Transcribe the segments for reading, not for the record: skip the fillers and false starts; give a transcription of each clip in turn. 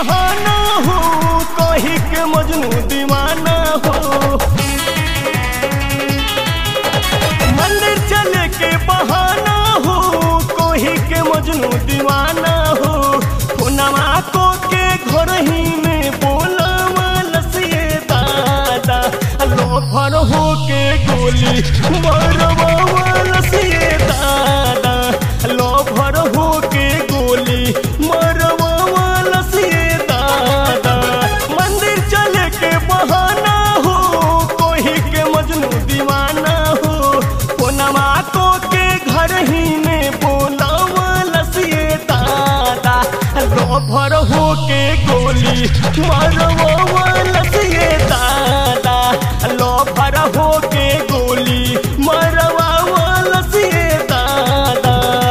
बहाना हो, कही के मजनू दीवाना हो। मंदिर चले के बहाना हो, कही के मजनू दीवाना हो। पुनवा को के घर ही में बोलावा लसिए दादा, लोफर हो के गोली मरवा लसिए दादा, लोफर हो के गोली मरवा लसिए दादा। मंदिर चले के बहाना हो, कोही के मजनू दीवाना हो। पुनवा को के घर ही में बोलावा लसिए दादा, लोफर हो के गोली मरवा लसिए दादा, लोफर हो के गोली मरवा लसिए दादा।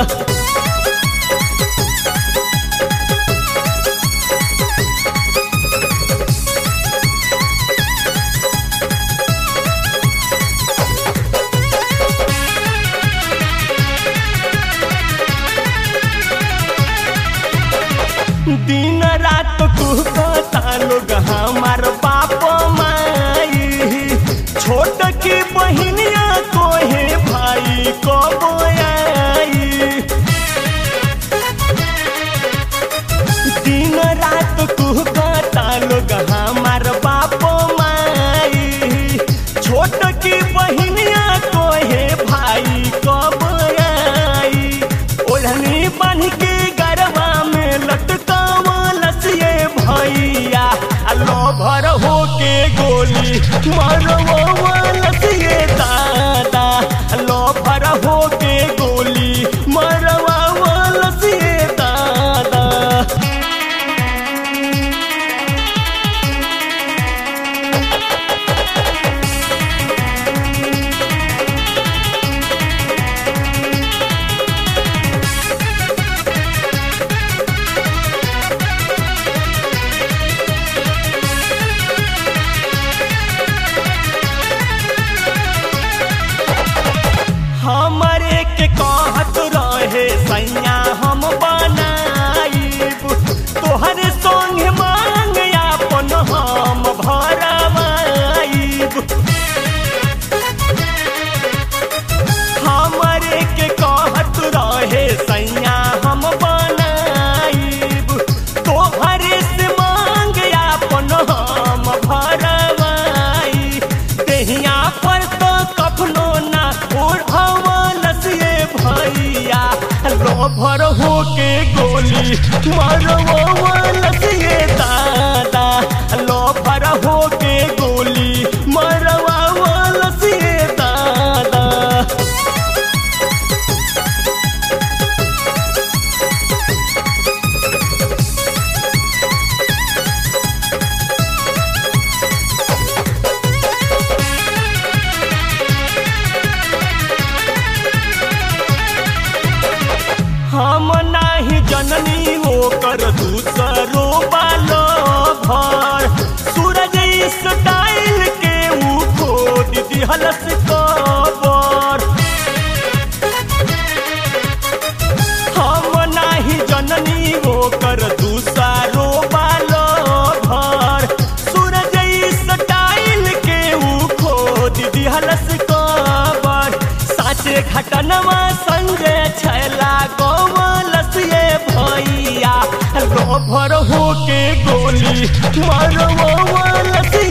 दिन रात कहता लोग हमार बाप माई, छोट की बहनिया कोहे भाई कब आई। दिन रात कहता लोग हमार बाप माई, छोट की बहनिया कोहे भाई कब आई। ओढ़नी बांध के गरबा में लटकावा लसिए भैया, लोभर हो के गोली मरवा लसिए दादा, लोभर हो के गोली मरवा लसिए दादा। हमारे के कहत रहे सैया हम बनाइब, तोहरे संग मांग अपन हम भरवाइब। हमारे के कहत रहे सैया हम बनाइब, तोहरे से मांग अपन हम भरवाइब। देहिया पर तो कफनो ना ओढ़ावा लसिए भैया, लोभर हो के गोली मरवा लसिए दादा, लोभर हो के गोली मरवा लसिए दादा। हम नाही जननी होकर दूसरो बालो भर, सूरज स्टाइल के ऊ खोद दिहलस कबर। हम नाही जननी होकर दूसरो बालो भर, सूरज स्टाइल के ऊ खोद दिहलस कबर। साचे घटनवा संजय छैला लसिए भैया, लोभर हो के गोली मरवा लसिए